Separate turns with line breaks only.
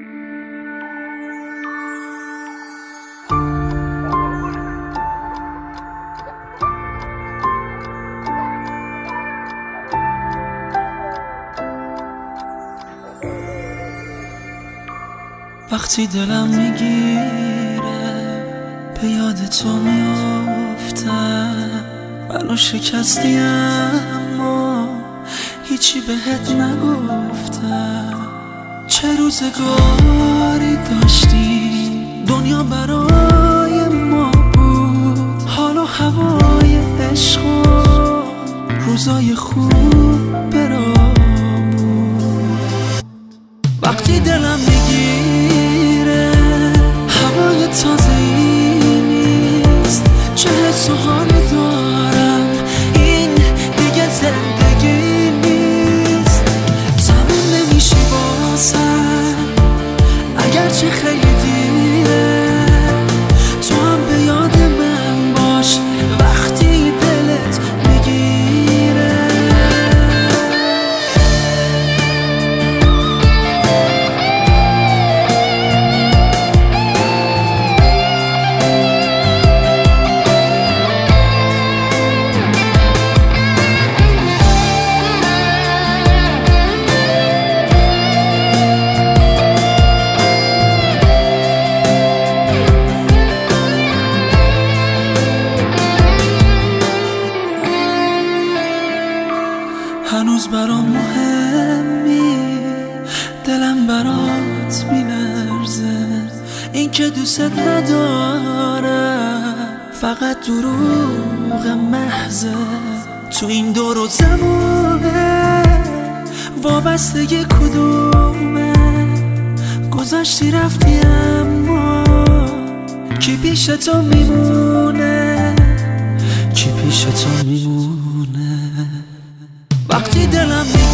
وقتی دلم میگیره به یاد تو میافتم، منو شکستی اما هیچی بهت نگفتم. چه روزگاری داشتی، دنیا برای ما بود، حال و هوای عشق و روزای خوب برامون. وقتی دلم میگیره هوای تازه‌ای نیست، چه حس و حالی دارم این دیگه زندگی نیست. تموم نمیشی واسم اگرچه خیلی دیره، تو هم به یاد من باش وقتی دلت میگیره. هنوز برام مهمی، دلم برات میلرزه، این که دوست ندارم فقط دروغ محضه. تو این دور و زمانه وابستگی کدومه، گذشتی رفتی اما کی پیش تو میمونه، کی پیش تو میمونه. وقتی دلم